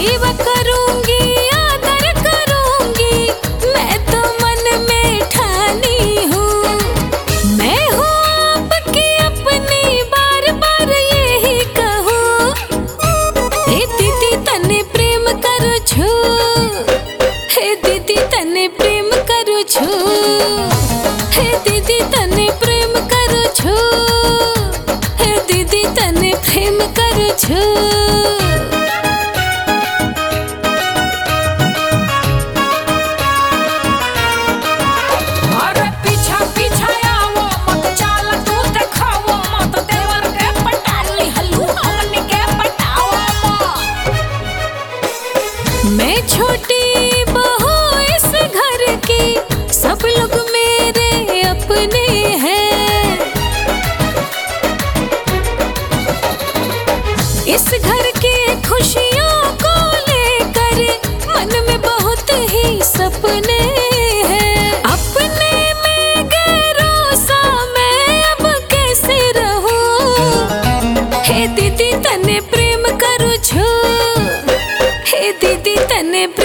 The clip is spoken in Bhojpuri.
सेवा करूंगी आदर करूंगी, मैं तो मन में ठानी हूँ। मैं हूँ आपकी अपनी, बार बार यही कहूँ। हे दीदी तने प्रेम करू छू, हे दीदी तने प्रेम करू छू, हे दीदी तने प्रेम करू छू, हे दीदी तने प्रेम करू छू। मैं छोटी बहू इस घर की, सब लोग मेरे अपने हैं। इस घर की खुशियों को लेकर मन में बहुत ही सपने हैं। अपने में गैरों सा मैं अब कैसे रहूं। हे दीदी तने प्रेम करू छू, हे दीदी तने